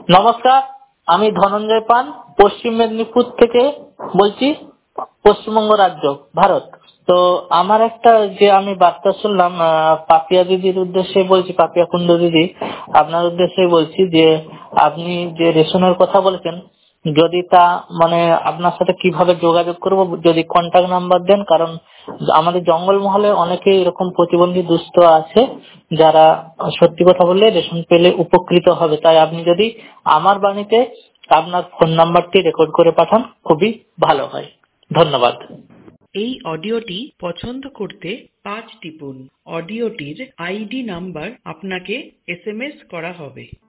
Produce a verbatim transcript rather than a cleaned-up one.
নমস্কার, আমি ধনঞ্জয় পান পশ্চিম মেদিনীপুর থেকে বলছি, পশ্চিমবঙ্গ রাজ্য, ভারত। তো আমার একটা যে আমি বার্তা শুনলাম, আহ, পাপিয়া দিদির উদ্দেশ্যে বলছি, পাপিয়া কুন্ডু দিদি, আপনার উদ্দেশ্যে বলছি যে আপনি যে রেশনের কথা বলেছেন, যদি তা মানে আপনার সাথে কিভাবে যোগাযোগ করব, যদি কন্ট্যাক্ট নাম্বার দেন, কারণ আমাদের জঙ্গলমহলে অনেকে এরকম প্রতিবন্ধী দুস্থ আছে যারা সত্যি কথা বললে রেশন পেলে উপকৃত হবে। তাই আপনি যদি আমার বাণীতে আপনার ফোন নাম্বারটি রেকর্ড করে পাঠান খুবই ভালো হয়। ধন্যবাদ। এই অডিওটি পছন্দ করতে পাঁচ টিপুন। অডিওটির আইডি নাম্বার আপনাকে এস এম এস করা হবে।